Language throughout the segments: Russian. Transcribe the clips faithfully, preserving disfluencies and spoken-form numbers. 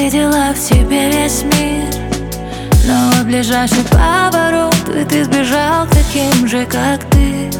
видела в тебе весь мир, но в ближайший поворот и ты сбежал таким же, как ты,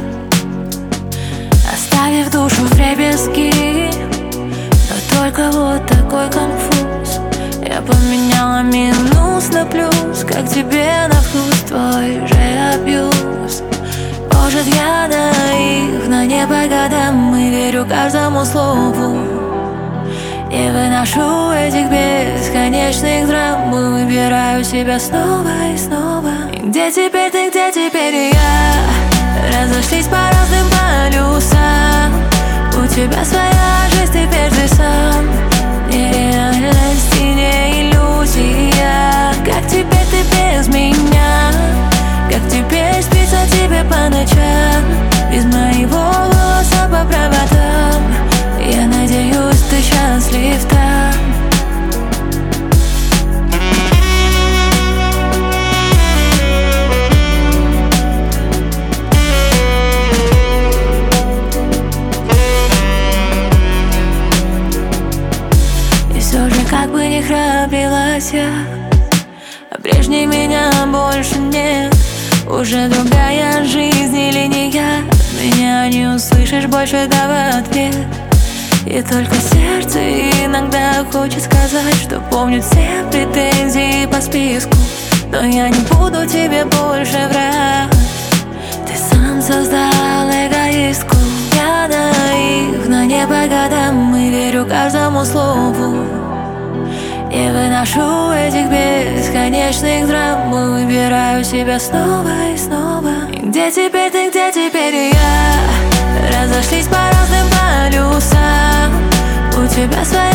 оставив душу вдребезги. Но только вот такой конфуз. Я поменяла минус на плюс, как тебе на вкус твой же абьюз. Может, я наивна, не по годам, и верю каждому слову. Не выношу этих бесконечных драм, и выбираю себя снова и снова. И где теперь ты, где теперь я? Разошлись по разным полюсам. У тебя своя жизнь, теперь ты сам. Не реальность и не иллюзия. Как теперь ты без меня? Как теперь спится тебе по ночам? Без моего голоса по проводам. Я надеюсь, ты счастлив там. И все же, как бы ни храбрилась я, а прежней меня больше нет. Уже другая жизнь или не я? Меня не услышишь больше, да в ответ. И только сердце иногда хочет сказать, что помнит все претензии по списку. Но я не буду тебе больше врать. Ты сам создал эгоистку. Я наивна, не по годам, и верю каждому слову. Не выношу этих бесконечных драм, и выбираю себя снова и снова. И где теперь ты, где теперь я? Разошлись по разным полюсам. У тебя своя